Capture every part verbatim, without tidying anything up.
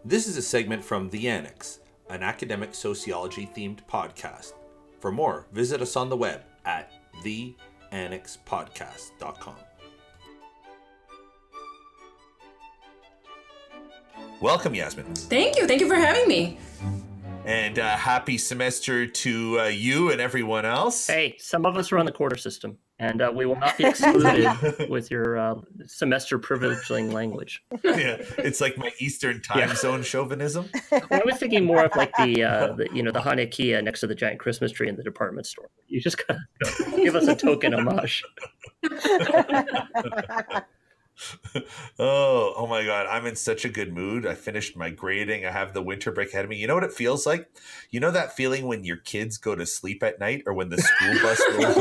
This is a segment from The Annex, an academic sociology-themed podcast. For more, visit us on the web at the annex podcast dot com. Welcome, Yasmin. Thank you. Thank you for having me. And uh, happy semester to uh, you and everyone else. Hey, some of us are on the quarter system, and uh, we will not be excluded with your uh, semester privileging language. Yeah, it's like my Eastern time Yeah. zone chauvinism. Well, I was thinking more of like the, uh, the you know, the Hanukkah next to the giant Christmas tree in the department store. You just gotta give us a token homage. oh, oh my God. I'm in such a good mood. I finished my grading. I have the winter break ahead of me. You know what it feels like? You know that feeling when your kids go to sleep at night or when the school bus rolls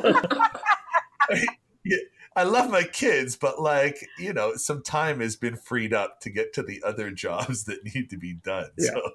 away? Yeah, I love my kids, but like, you know, some time has been freed up to get to the other jobs that need to be done. Yeah. So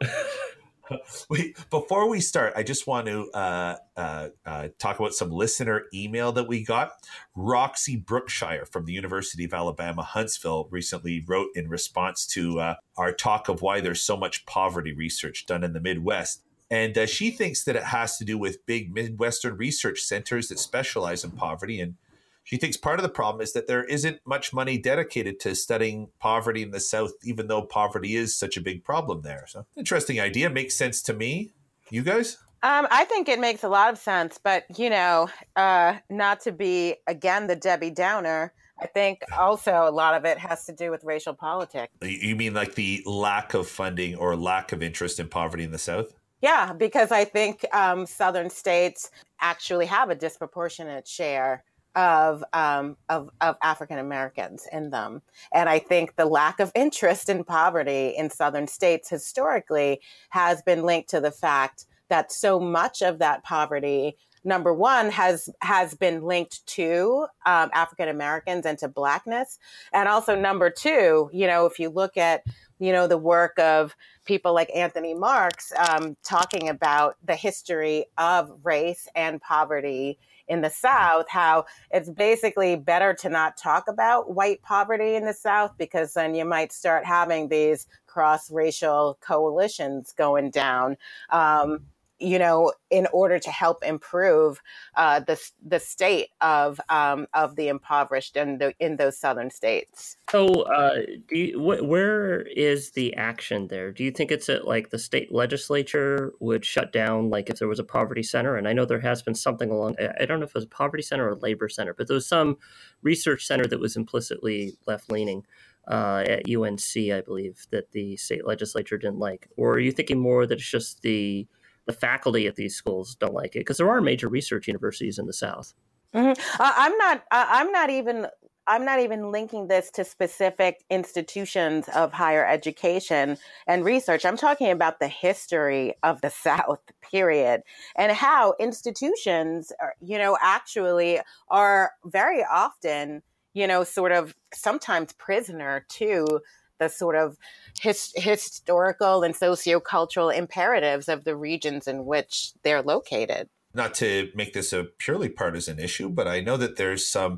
Wait, before we start, I just want to uh, uh, uh, talk about some listener email that we got. Roxy Brookshire from the University of Alabama, Huntsville, recently wrote in response to uh, our talk of why there's so much poverty research done in the Midwest. And uh, she thinks that it has to do with big Midwestern research centers that specialize in poverty. And she thinks part of the problem is that there isn't much money dedicated to studying poverty in the South, even though poverty is such a big problem there. So, interesting idea. Makes sense to me. You guys? Um, I think it makes a lot of sense. But, you know, uh, not to be, again, the Debbie Downer, I think also a lot of it has to do with racial politics. You mean like the lack of funding or lack of interest in poverty in the South? Yeah, because I think um, Southern states actually have a disproportionate share of um, of, of African Americans in them. And I think the lack of interest in poverty in Southern states historically has been linked to the fact that so much of that poverty, number one, has has been linked to um, African Americans and to Blackness. And also number two, you know, if you look at, you know, the work of people like Anthony Marks um, talking about the history of race and poverty in the South, how it's basically better to not talk about white poverty in the South, because then you might start having these cross-racial coalitions going down, um, you know, in order to help improve uh, the the state of um, of the impoverished in the, in those Southern states. So, uh, do you, wh- where is the action there? Do you think it's at like the state legislature would shut down, like if there was a poverty center? And I know there has been something along, I don't know if it was a poverty center or a labor center, but there was some research center that was implicitly left leaning uh, at U N C, I believe, that the state legislature didn't like. Or are you thinking more that it's just the the faculty at these schools don't like it? Because there are major research universities in the South. Mm-hmm. Uh, I'm not. Uh, I'm not even. I'm not even linking this to specific institutions of higher education and research. I'm talking about the history of the South, period, and how institutions, are, you know, actually are very often, you know, sort of sometimes prisoner to the sort of his, historical and sociocultural imperatives of the regions in which they're located. Not to make this a purely partisan issue, but I know that there's some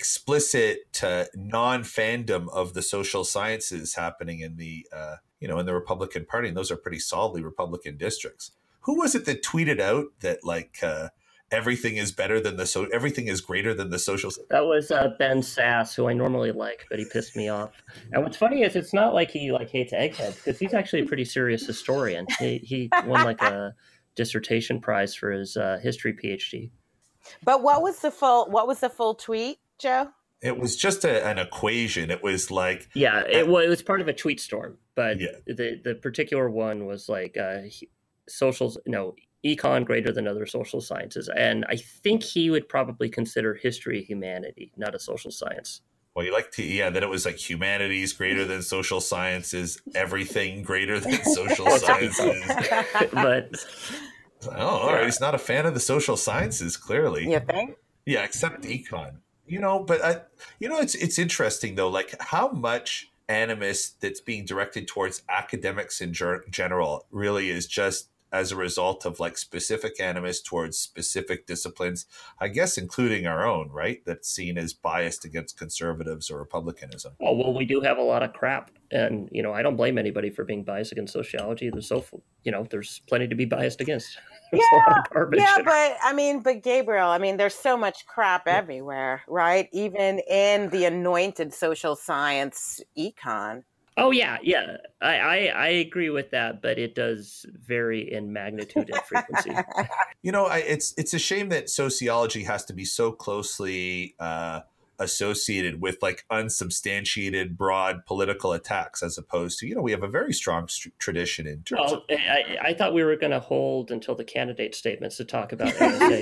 explicit uh, non-fandom of the social sciences happening in the, uh, you know, in the Republican Party, and those are pretty solidly Republican districts. Who was it that tweeted out that like uh, everything is better than the so everything is greater than the social? That was uh, Ben Sass, who I normally like, but he pissed me off. And what's funny is it's not like he like hates eggheads, because he's actually a pretty serious historian. He he won like a dissertation prize for his uh, history PhD. But what was the full what was the full tweet, Joe? It was just a, an equation. It was like yeah, it was, it was part of a tweet storm, but yeah. the the particular one was like uh, socials no. econ greater than other social sciences. And I think he would probably consider history a humanity, not a social science. Well, you like to, yeah, that it was like humanities greater than social sciences, everything greater than social sciences. But, oh, all right. He's not a fan of the social sciences, clearly. You think? Yeah, except econ. You know, but, I, you know, it's it's interesting, though, like how much animus that's being directed towards academics in ger- general really is just as a result of like specific animus towards specific disciplines, I guess, including our own, right? That's seen as biased against conservatives or republicanism. Oh, well, we do have a lot of crap. And, you know, I don't blame anybody for being biased against sociology. There's so, you know, there's plenty to be biased against. There's yeah, a lot of garbage. Yeah, but I mean, but Gabriel, I mean, there's so much crap yeah. everywhere, right? Even in the anointed social science econ. Oh, yeah, yeah. I, I, I agree with that, but it does vary in magnitude and frequency. You know, I, it's it's a shame that sociology has to be so closely uh, associated with like unsubstantiated broad political attacks, as opposed to, you know, we have a very strong st- tradition in terms well, of... I, I thought we were going to hold until the candidate statements to talk about A S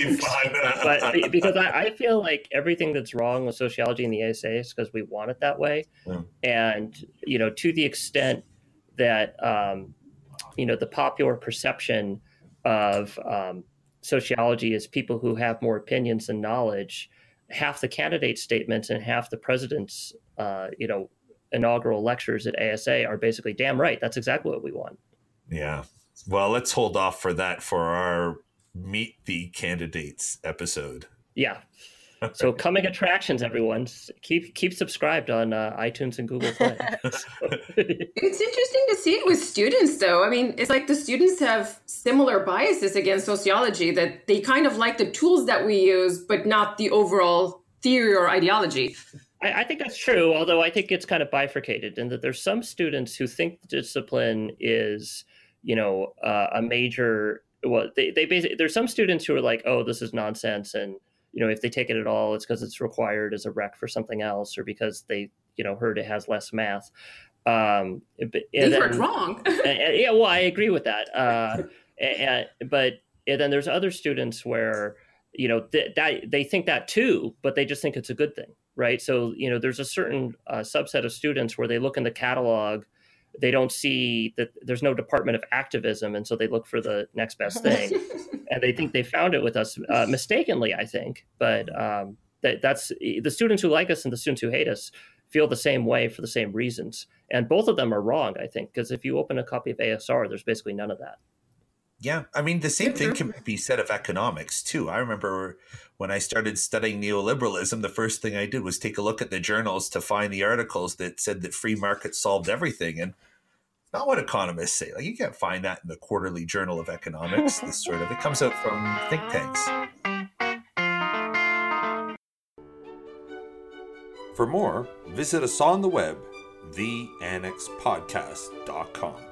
A. But because I, I feel like everything that's wrong with sociology and the A S A is because we want it that way. Mm. And, you know, to the extent that, um, you know, the popular perception of um, sociology is people who have more opinions than knowledge, half the candidate statements and half the president's, uh, you know, inaugural lectures at A S A are basically damn right. That's exactly what we want. Yeah. Well, let's hold off for that for our Meet the Candidates episode. Yeah. So coming attractions, everyone, keep keep subscribed on uh, iTunes and Google Play. It's interesting to see it with students, though. I mean, it's like the students have similar biases against sociology, that they kind of like the tools that we use, but not the overall theory or ideology. I, I think that's true, although I think it's kind of bifurcated in that there's some students who think the discipline is, you know, uh, a major. Well, they they basically there's some students who are like, oh, this is nonsense, and you know, if they take it at all, it's because it's required as a rec for something else, or because they, you know, heard it has less math. Um, but, they then, heard wrong. and, and, yeah, well, I agree with that. Uh, and, but and then there's other students where, you know, th- that they think that too, but they just think it's a good thing, right? So, you know, there's a certain uh, subset of students where they look in the catalog, they don't see that there's no department of activism, and so they look for the next best thing. And they think they found it with us uh, mistakenly, I think. But um, that, that's the students who like us and the students who hate us feel the same way for the same reasons. And both of them are wrong, I think, because if you open a copy of A S R, there's basically none of that. Yeah, I mean, the same thing can be said of economics, too. I remember when I started studying neoliberalism, the first thing I did was take a look at the journals to find the articles that said that free markets solved everything. And not what economists say. Like, you can't find that in the Quarterly Journal of Economics. This sort of, it comes out from think tanks. For more, visit us on the web, the annex podcast dot com.